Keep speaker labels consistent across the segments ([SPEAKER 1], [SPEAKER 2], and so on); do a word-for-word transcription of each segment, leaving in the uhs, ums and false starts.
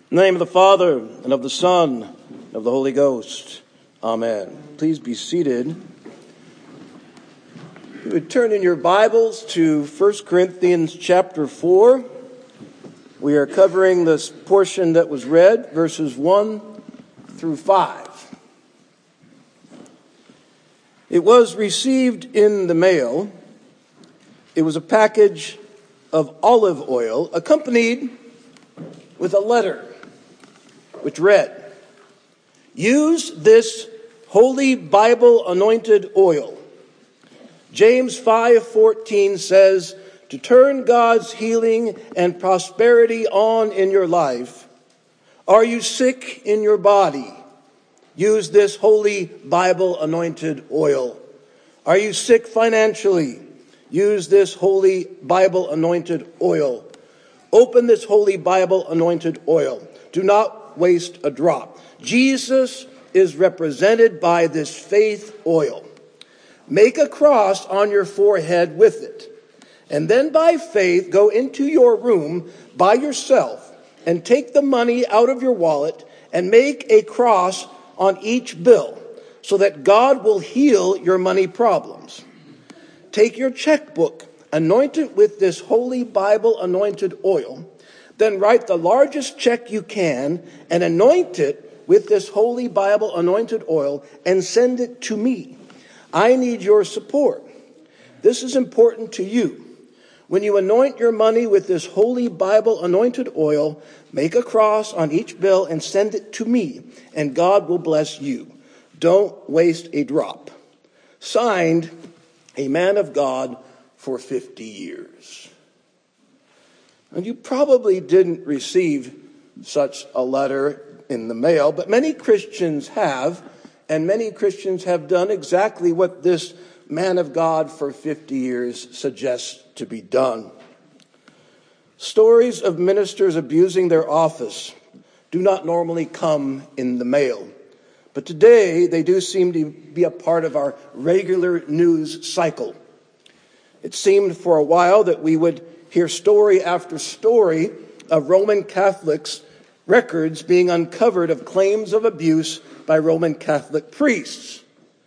[SPEAKER 1] In the name of the Father, and of the Son, and of the Holy Ghost. Amen. Please be seated. You would turn in your Bibles to First Corinthians chapter four. We are covering this portion that was read, verses one through five. It was received in the mail. It was a package of olive oil accompanied with a letter which read, "Use this holy Bible anointed oil." James five fourteen says, to turn God's healing and prosperity on in your life. Are you sick in your body? Use this holy Bible anointed oil. Are you sick financially? Use this holy Bible anointed oil. Open this holy Bible anointed oil. Do not waste a drop. Jesus is represented by this faith oil. Make a cross on your forehead with it. And then by faith, go into your room by yourself and take the money out of your wallet and make a cross on each bill so that God will heal your money problems. Take your checkbook, anoint it with this holy Bible anointed oil, then write the largest check you can and anoint it with this holy Bible anointed oil and send it to me. I need your support. This is important to you. When you anoint your money with this holy Bible anointed oil, make a cross on each bill and send it to me, and God will bless you. Don't waste a drop. Signed, a man of God for fifty years. And you probably didn't receive such a letter in the mail, but many Christians have, and many Christians have done exactly what this man of God for fifty years suggests to be done. Stories of ministers abusing their office do not normally come in the mail, but today they do seem to be a part of our regular news cycle. It seemed for a while that we would hear story after story of Roman Catholics' records being uncovered of claims of abuse by Roman Catholic priests.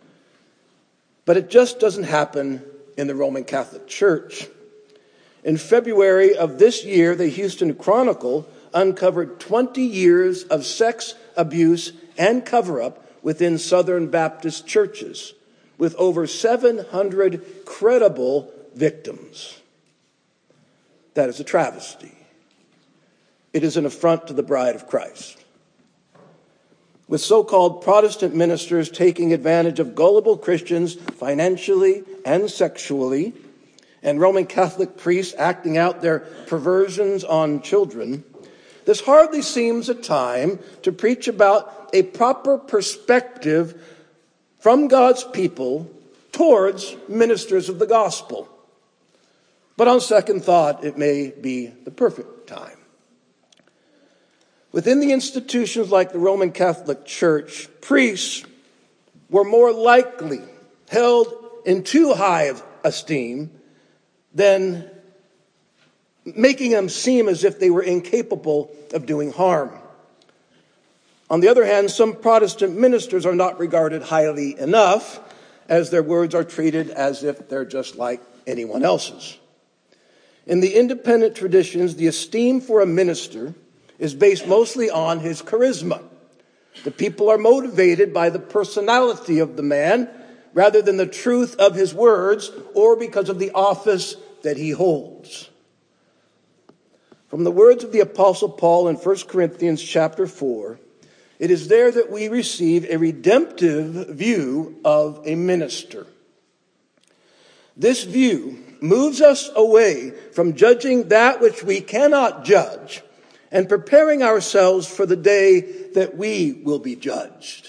[SPEAKER 1] But it just doesn't happen in the Roman Catholic Church. In February of this year, the Houston Chronicle uncovered twenty years of sex abuse and cover-up within Southern Baptist churches, with over seven hundred credible victims. That is a travesty. It is an affront to the bride of Christ. With so-called Protestant ministers taking advantage of gullible Christians financially and sexually, and Roman Catholic priests acting out their perversions on children, this hardly seems a time to preach about a proper perspective from God's people towards ministers of the gospel. But on second thought, it may be the perfect time. Within the institutions like the Roman Catholic Church, priests were more likely held in too high of esteem than making them seem as if they were incapable of doing harm. On the other hand, some Protestant ministers are not regarded highly enough, as their words are treated as if they're just like anyone else's. In the independent traditions, the esteem for a minister is based mostly on his charisma. The people are motivated by the personality of the man rather than the truth of his words or because of the office that he holds. From the words of the Apostle Paul in First Corinthians chapter four, it is there that we receive a redemptive view of a minister. This view moves us away from judging that which we cannot judge and preparing ourselves for the day that we will be judged.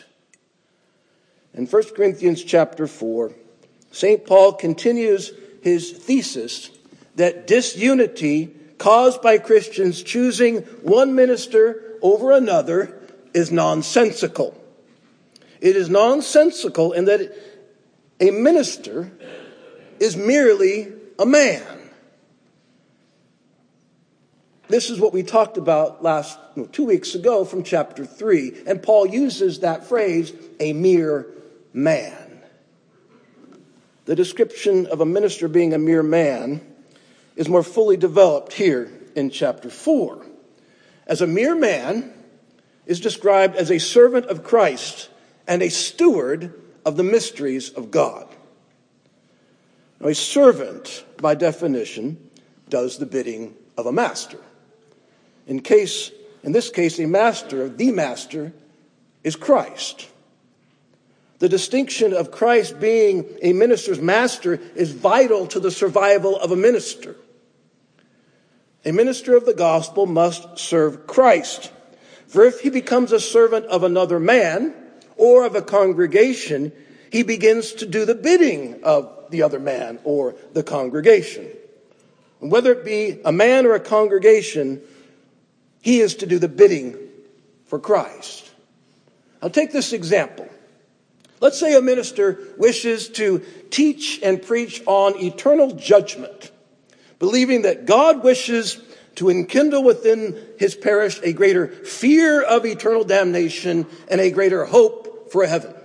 [SPEAKER 1] In First Corinthians chapter four, Saint Paul continues his thesis that disunity caused by Christians choosing one minister over another is nonsensical. It is nonsensical in that a minister is merely a man. This is what we talked about last, no, two weeks ago from chapter three. And Paul uses that phrase, a mere man. The description of a minister being a mere man is more fully developed here in chapter four. As a mere man is described as a servant of Christ and a steward of the mysteries of God. Now, a servant, by definition, does the bidding of a master. In case, in this case, a master, the master, is Christ. The distinction of Christ being a minister's master is vital to the survival of a minister. A minister of the gospel must serve Christ. For if he becomes a servant of another man or of a congregation, he begins to do the bidding of the other man or the congregation. And whether it be a man or a congregation, he is to do the bidding for Christ. I'll take this example. Let's say a minister wishes to teach and preach on eternal judgment, believing that God wishes to enkindle within his parish a greater fear of eternal damnation and a greater hope for heaven.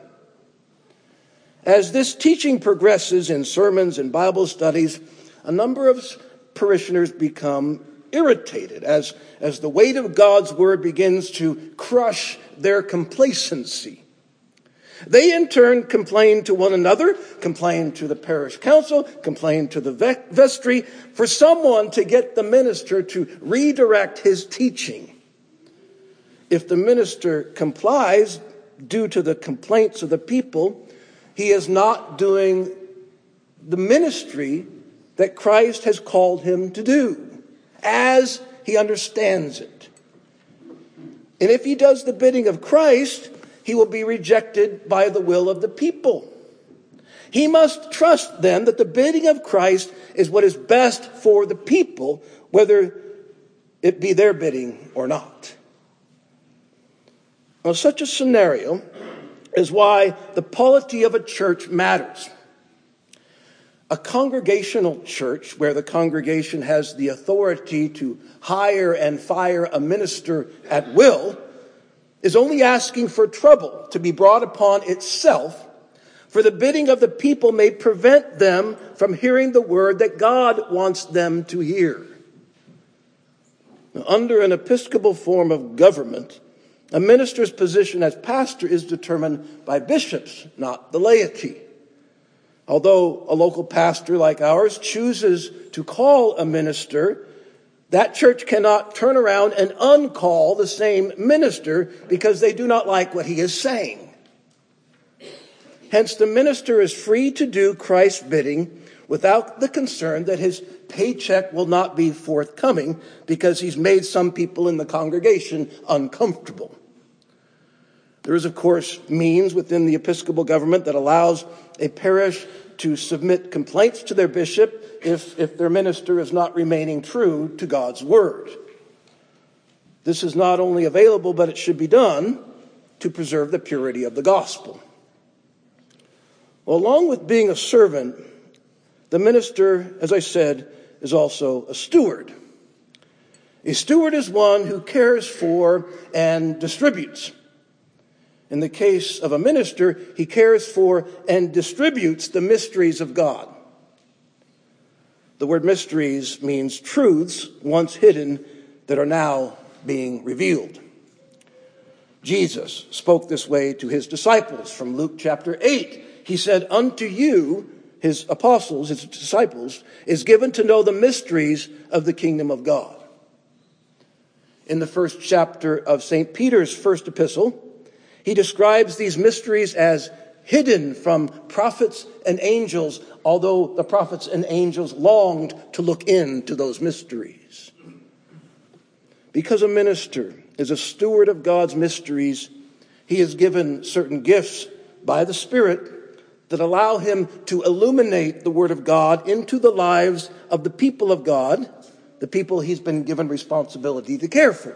[SPEAKER 1] As this teaching progresses in sermons and Bible studies, a number of parishioners become irritated as, as the weight of God's word begins to crush their complacency. They in turn complain to one another, complain to the parish council, complain to the vestry for someone to get the minister to redirect his teaching. If the minister complies due to the complaints of the people, he is not doing the ministry that Christ has called him to do, as he understands it. And if he does the bidding of Christ, he will be rejected by the will of the people. He must trust then that the bidding of Christ is what is best for the people, whether it be their bidding or not. Now, such a scenario is why the polity of a church matters. A congregational church, where the congregation has the authority to hire and fire a minister at will, is only asking for trouble to be brought upon itself, for the bidding of the people may prevent them from hearing the word that God wants them to hear. Now, under an episcopal form of government, a minister's position as pastor is determined by bishops, not the laity. Although a local pastor like ours chooses to call a minister, that church cannot turn around and uncall the same minister because they do not like what he is saying. Hence, the minister is free to do Christ's bidding without the concern that his paycheck will not be forthcoming because he's made some people in the congregation uncomfortable. There is, of course, means within the episcopal government that allows a parish to submit complaints to their bishop if, if their minister is not remaining true to God's word. This is not only available, but it should be done to preserve the purity of the gospel. Well, along with being a servant, the minister, as I said, is also a steward. A steward is one who cares for and distributes. In the case of a minister, he cares for and distributes the mysteries of God. The word mysteries means truths once hidden that are now being revealed. Jesus spoke this way to his disciples from Luke chapter eight. He said, "Unto you, his apostles, his disciples, is given to know the mysteries of the kingdom of God." In the first chapter of Saint Peter's first epistle, he describes these mysteries as hidden from prophets and angels, although the prophets and angels longed to look into those mysteries. Because a minister is a steward of God's mysteries, he is given certain gifts by the Spirit that allow him to illuminate the Word of God into the lives of the people of God, the people he's been given responsibility to care for.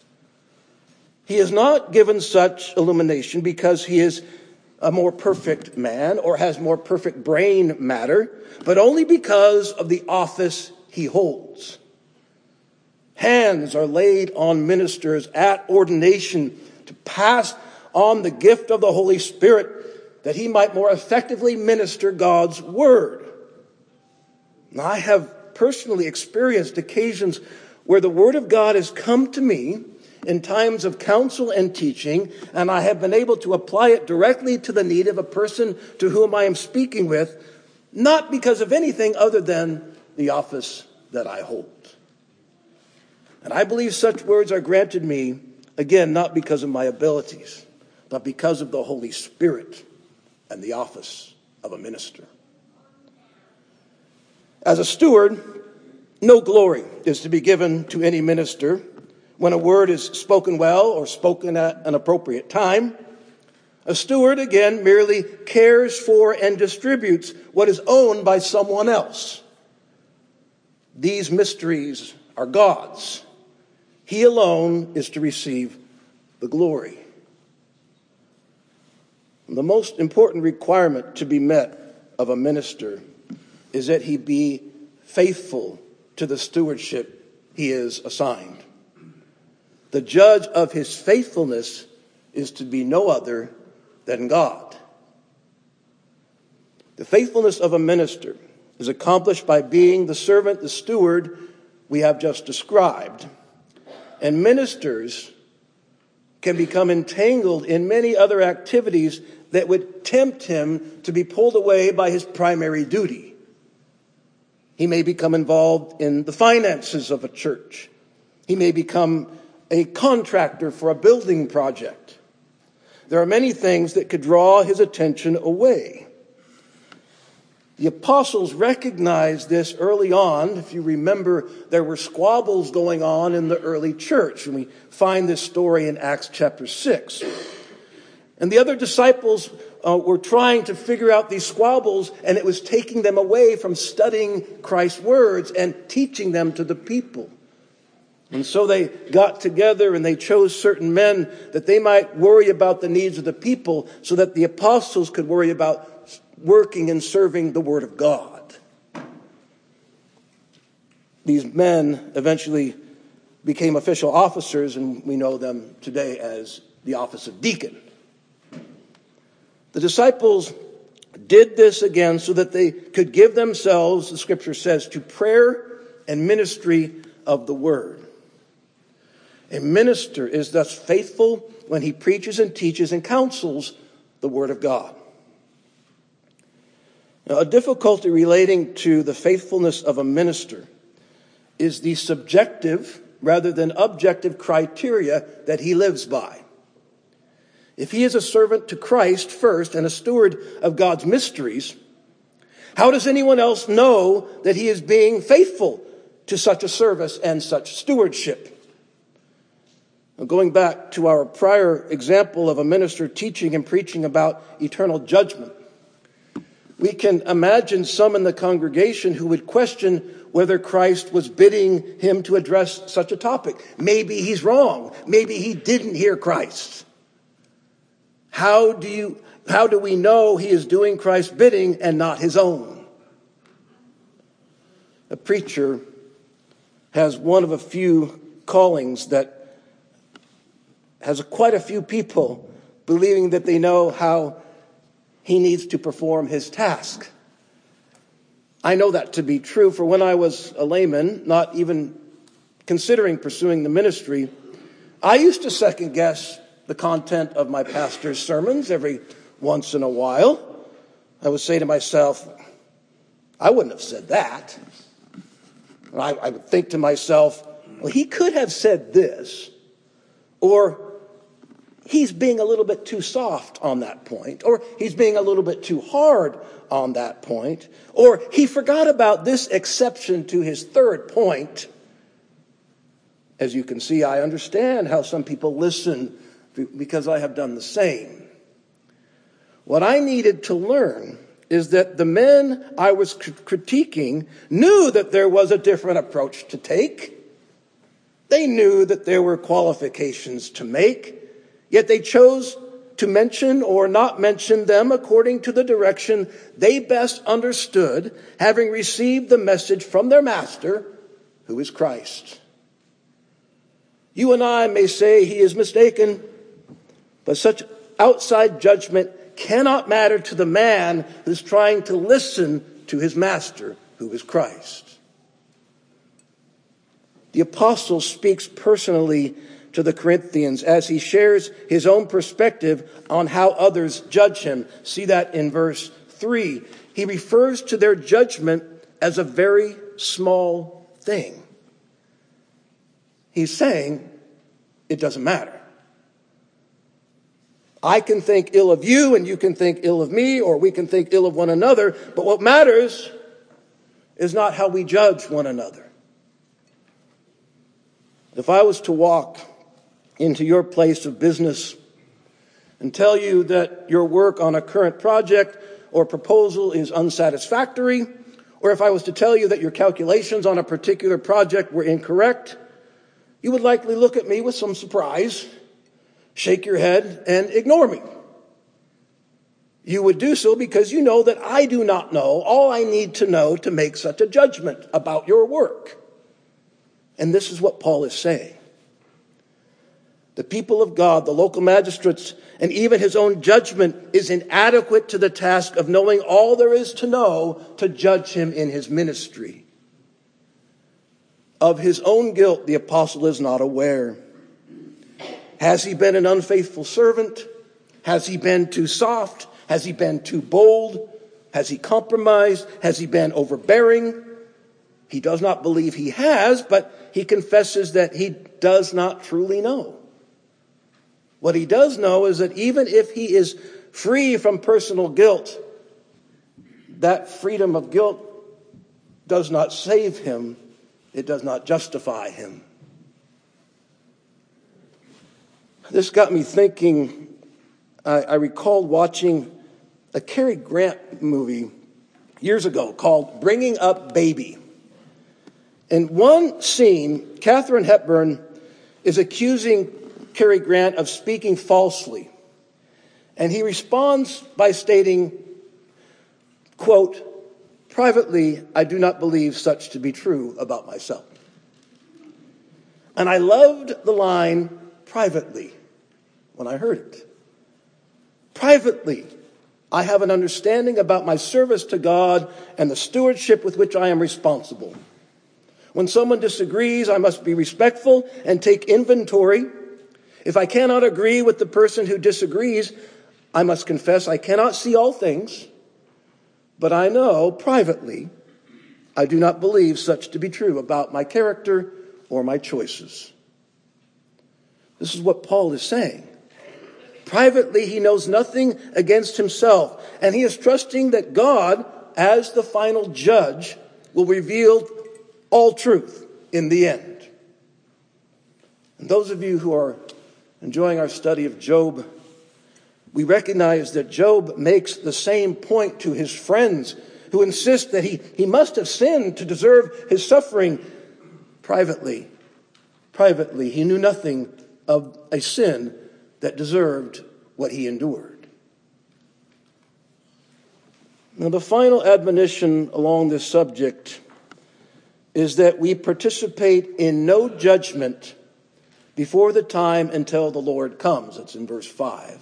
[SPEAKER 1] He is not given such illumination because he is a more perfect man or has more perfect brain matter, but only because of the office he holds. Hands are laid on ministers at ordination to pass on the gift of the Holy Spirit that he might more effectively minister God's word. Now, I have personally experienced occasions where the word of God has come to me in times of counsel and teaching, and I have been able to apply it directly to the need of a person to whom I am speaking with, not because of anything other than the office that I hold. And I believe such words are granted me, again, not because of my abilities, but because of the Holy Spirit and the office of a minister. As a steward, no glory is to be given to any minister when a word is spoken well or spoken at an appropriate time. A steward, again, merely cares for and distributes what is owned by someone else. These mysteries are God's. He alone is to receive the glory. The most important requirement to be met of a minister is that he be faithful to the stewardship he is assigned. The judge of his faithfulness is to be no other than God. The faithfulness of a minister is accomplished by being the servant, the steward we have just described. And ministers can become entangled in many other activities that would tempt him to be pulled away by his primary duty. He may become involved in the finances of a church. He may become a contractor for a building project. There are many things that could draw his attention away. The apostles recognized this early on. If you remember, there were squabbles going on in the early church, and we find this story in Acts chapter six. And the other disciples uh, were trying to figure out these squabbles, and it was taking them away from studying Christ's words and teaching them to the people. And so they got together and they chose certain men that they might worry about the needs of the people so that the apostles could worry about working and serving the word of God. These men eventually became official officers, and we know them today as the office of deacon. The disciples did this again so that they could give themselves, the scripture says, to prayer and ministry of the word. A minister is thus faithful when he preaches and teaches and counsels the word of God. Now, a difficulty relating to the faithfulness of a minister is the subjective rather than objective criteria that he lives by. If he is a servant to Christ first and a steward of God's mysteries, how does anyone else know that he is being faithful to such a service and such stewardship? Now, going back to our prior example of a minister teaching and preaching about eternal judgment, we can imagine some in the congregation who would question whether Christ was bidding him to address such a topic. Maybe he's wrong. Maybe he didn't hear Christ. How do you, how do we know he is doing Christ's bidding and not his own? A preacher has one of a few callings that has quite a few people believing that they know how he needs to perform his task. I know that to be true, for when I was a layman, not even considering pursuing the ministry, I used to second guess the content of my pastor's sermons every once in a while. I would say to myself, I wouldn't have said that. I, I would think to myself, well, he could have said this, or he's being a little bit too soft on that point, or he's being a little bit too hard on that point, or he forgot about this exception to his third point. As you can see, I understand how some people listen because I have done the same. What I needed to learn is that the men I was critiquing knew that there was a different approach to take. They knew that there were qualifications to make, yet they chose to mention or not mention them according to the direction they best understood, having received the message from their master, who is Christ. You and I may say he is mistaken, but such outside judgment cannot matter to the man who's trying to listen to his master, who is Christ. The apostle speaks personally to the Corinthians as he shares his own perspective on how others judge him. See that in verse three. He refers to their judgment as a very small thing. He's saying it doesn't matter. I can think ill of you and you can think ill of me, or we can think ill of one another, but what matters is not how we judge one another. If I was to walk into your place of business and tell you that your work on a current project or proposal is unsatisfactory, or if I was to tell you that your calculations on a particular project were incorrect, you would likely look at me with some surprise, shake your head, and ignore me. You would do so because you know that I do not know all I need to know to make such a judgment about your work. And this is what Paul is saying. The people of God, the local magistrates, and even his own judgment is inadequate to the task of knowing all there is to know to judge him in his ministry. Of his own guilt, the apostle is not aware. Has he been an unfaithful servant? Has he been too soft? Has he been too bold? Has he compromised? Has he been overbearing? He does not believe he has, but he confesses that he does not truly know. What he does know is that even if he is free from personal guilt, that freedom of guilt does not save him. It does not justify him. This got me thinking. I, I recalled watching a Cary Grant movie years ago called Bringing Up Baby. In one scene, Katharine Hepburn is accusing Cary Grant of speaking falsely. And he responds by stating, quote, "Privately, I do not believe such to be true about myself." And I loved the line, privately, when I heard it. Privately, I have an understanding about my service to God and the stewardship with which I am responsible. When someone disagrees, I must be respectful and take inventory. If I cannot agree with the person who disagrees, I must confess I cannot see all things, but I know privately I do not believe such to be true about my character or my choices. This is what Paul is saying. Privately, he knows nothing against himself, and he is trusting that God, as the final judge, will reveal all truth in the end. And those of you who are enjoying our study of Job, we recognize that Job makes the same point to his friends who insist that he, he must have sinned to deserve his suffering. Privately, privately, he knew nothing of a sin that deserved what he endured. Now, the final admonition along this subject is that we participate in no judgment before the time until the Lord comes. It's in verse five.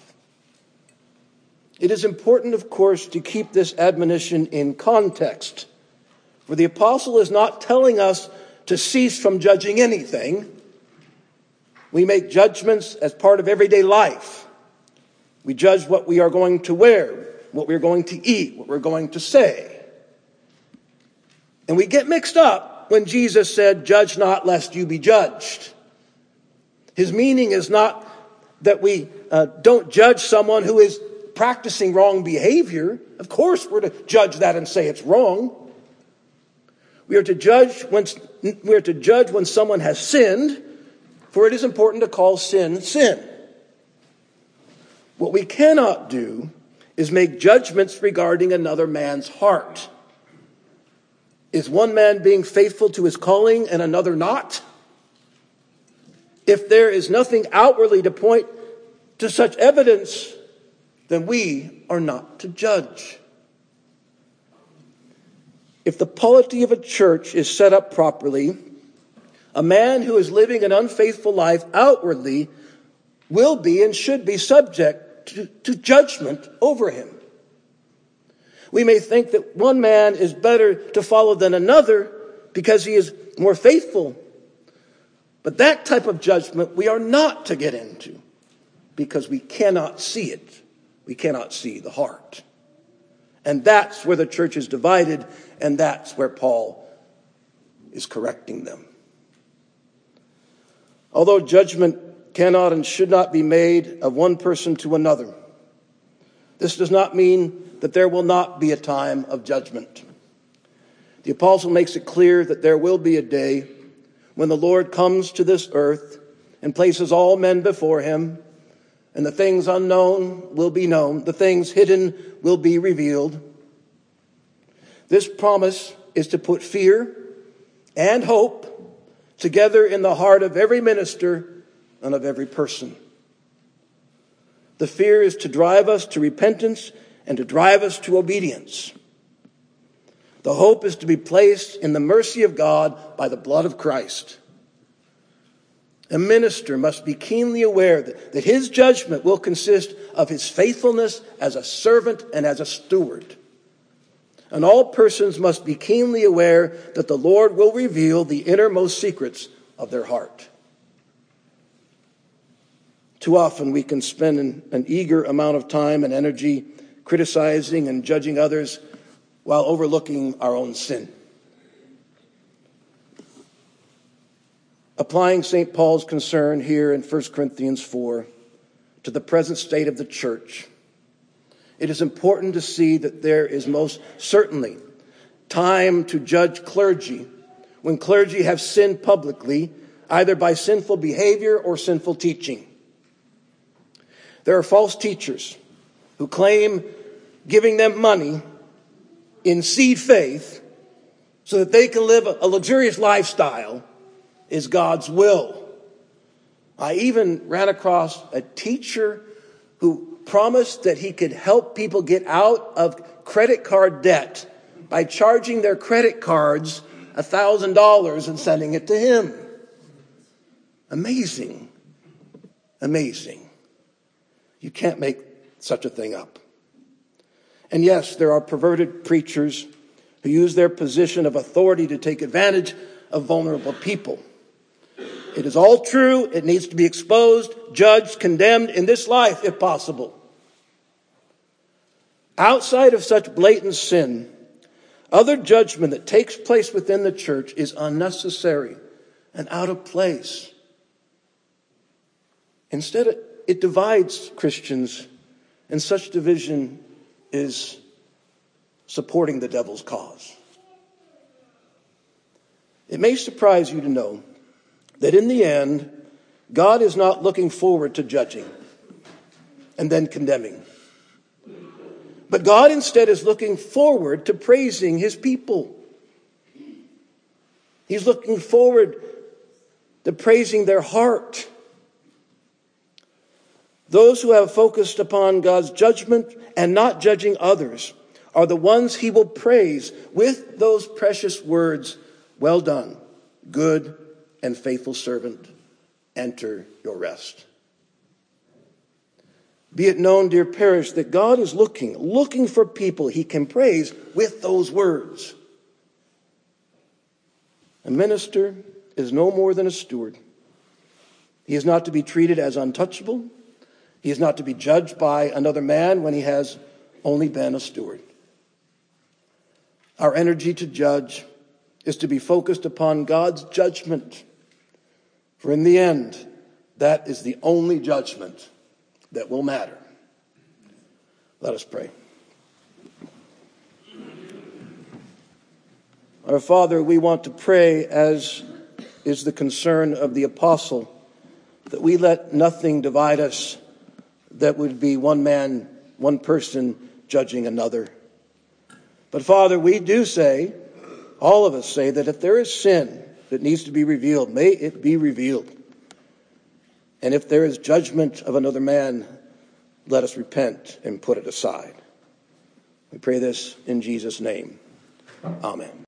[SPEAKER 1] It is important, of course, to keep this admonition in context, for the apostle is not telling us to cease from judging anything. We make judgments as part of everyday life. We judge what we are going to wear, what we're going to eat, what we're going to say. And we get mixed up when Jesus said, "Judge not lest you be judged." His meaning is not that we uh, don't judge someone who is practicing wrong behavior. Of course we're to judge that and say it's wrong. We are to judge when, we are to judge when someone has sinned, for it is important to call sin, sin. What we cannot do is make judgments regarding another man's heart. Is one man being faithful to his calling and another not? If there is nothing outwardly to point to such evidence, then we are not to judge. If the polity of a church is set up properly, A man who is living an unfaithful life outwardly will be and should be subject to, to judgment over him. We may think that one man is better to follow than another because he is more faithful. But that type of judgment we are not to get into because we cannot see it. We cannot see the heart. And that's where the church is divided, and that's where Paul is correcting them. Although judgment cannot and should not be made of one person to another, this does not mean that there will not be a time of judgment. The apostle makes it clear that there will be a day when the Lord comes to this earth and places all men before him, and the things unknown will be known, the things hidden will be revealed. This promise is to put fear and hope together in the heart of every minister and of every person. The fear is to drive us to repentance and to drive us to obedience. The hope is to be placed in the mercy of God by the blood of Christ. A minister must be keenly aware that, that his judgment will consist of his faithfulness as a servant and as a steward. And all persons must be keenly aware that the Lord will reveal the innermost secrets of their heart. Too often we can spend an, an eager amount of time and energy criticizing and judging others while overlooking our own sin. Applying Saint Paul's concern here in First Corinthians four to the present state of the church, it is important to see that there is most certainly time to judge clergy when clergy have sinned publicly, either by sinful behavior or sinful teaching. There are false teachers who claim giving them money in seed faith so that they can live a luxurious lifestyle is God's will. I even ran across a teacher who promised that he could help people get out of credit card debt by charging their credit cards one thousand dollars and sending it to him. Amazing. Amazing. You can't make such a thing up. And yes, there are perverted preachers who use their position of authority to take advantage of vulnerable people. It is all true. It needs to be exposed, judged, condemned in this life, if possible. Outside of such blatant sin, other judgment that takes place within the church is unnecessary and out of place. Instead, it divides Christians, and such division is supporting the devil's cause. It may surprise you to know that in the end, God is not looking forward to judging and then condemning. But God instead is looking forward to praising his people. He's looking forward to praising their heart. Those who have focused upon God's judgment and not judging others are the ones he will praise with those precious words, "Well done, good and faithful servant, enter your rest." Be it known, dear parish, that God is looking, looking for people he can praise with those words. A minister is no more than a steward. He is not to be treated as untouchable. He is not to be judged by another man when he has only been a steward. Our energy to judge is to be focused upon God's judgment. For in the end, that is the only judgment that will matter. Let us pray. Our Father, we want to pray, as is the concern of the apostle, that we let nothing divide us that would be one man, one person judging another. But Father, we do say, all of us say, that if there is sin that needs to be revealed, may it be revealed. And if there is judgment of another man, let us repent and put it aside. We pray this in Jesus' name. Amen.